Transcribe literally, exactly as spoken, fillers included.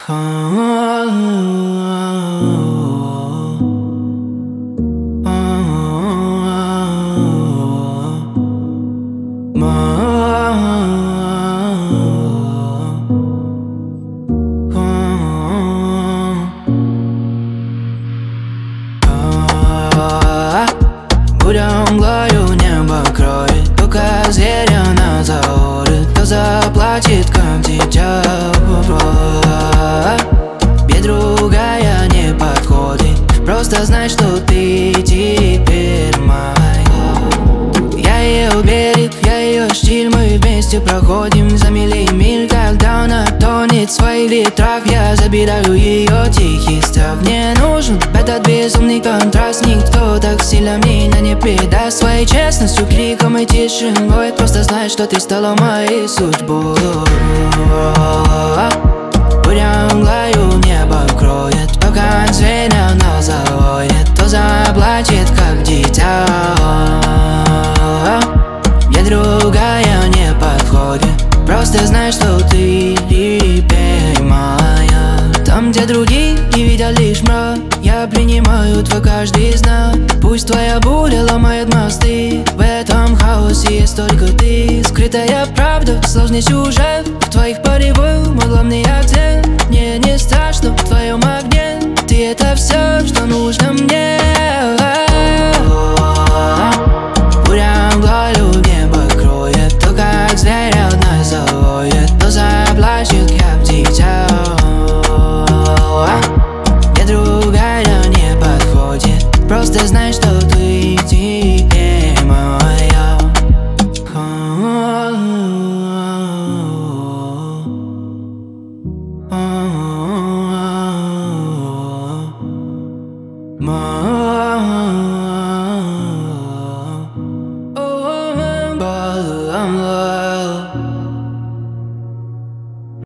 Будем мглою небо кроет, только зверя на заорет. Кто заплатит, как дитя? Тебе другая не подходит, просто знай, что ты теперь моя. Я ее берег, я ее штиль, мы вместе проходим за мили миль. Когда она тонет в своих ветрах, я забираю ее тихий страх. Мне нужен этот безумный контраст, никто так сильно меня не предаст. Своей честностью, криком и тишиной, просто знай, что ты стала моей судьбой. Будем мглою небо кроет, пока звенья она завоет. Кто заплачет, как дитя? Мне другая не подходит, просто знай, что ты теперь моя. Там, где другие видят лишь мрак, я принимаю твой каждый знак. Пусть твоя буря ломает мосты, в этом хаосе есть только ты. Скрытая правда, сложный сюжет, в твоих порывах мой главный акцент. Мне не страшно в твоем огне, ты это все, что нужно мне. Буря мглою небо кроет, то как зверь одна завоет. Кто заплачет, как дитя? Мне другая не подходит, просто знай, что ты теперь моя. But I'm